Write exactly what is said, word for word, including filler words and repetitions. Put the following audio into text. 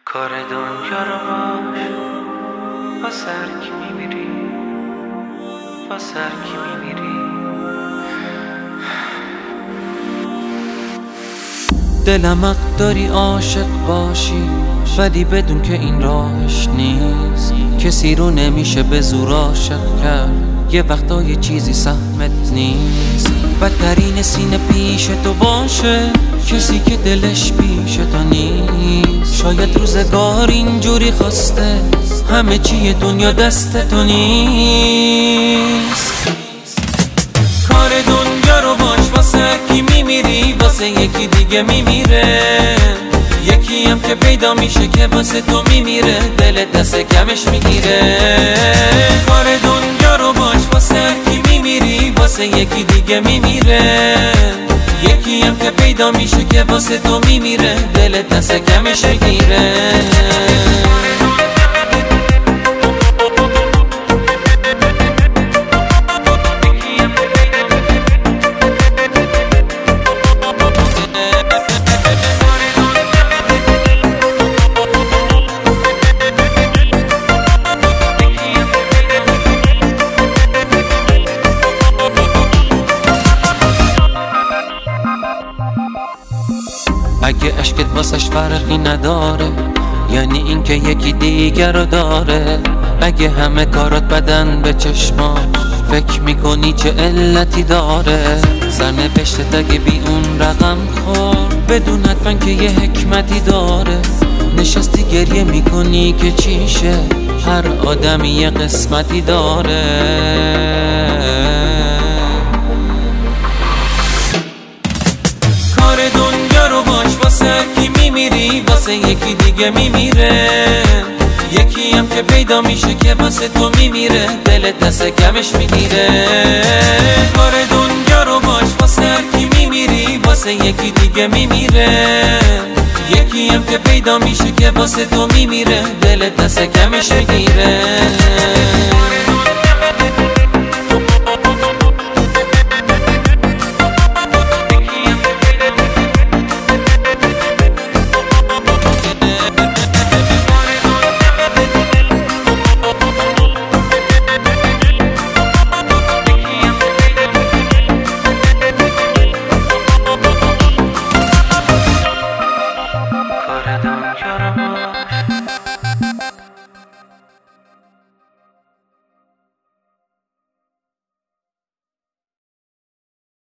کار دنیا رو باش با سر کی میمیری، با سر کی میمیری. دلم حق داری عاشق باشی، ولی بدون که این راهش نیست. کسی رو نمیشه به زور عاشق کرد، یه وقتا یه چیزی سهمت نیست. بدترین سینه پیش تو باشه، کسی که دلش پیش تو نیست. شاید روزگار اینجوری خواسته، همه چی دنیا دست تو نیست. کار دنیا رو باش واسه کی میمیری، واسه یکی دیگه میمیره. یکی هم که پیدا میشه که واسه تو میمیره، دلت دست کمش میگیره. کار دنیا رو باش واسه کی میمیری، واسه یکی دیگه میمیره. یکی هم که پیدا میشه که واسه تو میمیره، دلت دست کمش میگیره. اگه عشقت واسش فرقی نداره، یعنی اینکه یکی دیگر رو داره. اگه همه کارات بدن به چشماش، فکر میکنی چه علتی داره. سرنوشتت اگه بی اون رقم خور، بدون حتما که یه حکمتی داره. نشستی گریه میکنی که چیشه، هر آدمی یه قسمتی داره. کار دنیا رو باش واسه کی میمیری، واسه یکی دیگه میمیره. یکی هم که پیدا میشه که واسه تو میمیره، دلت دست کمش میگیره. کار دنیا رو باش واسه کی میمیری، واسه یکی دیگه میمیره. یکی هم که پیدا میشه که واسه تو میمیره، دلت دست کمش میگیره.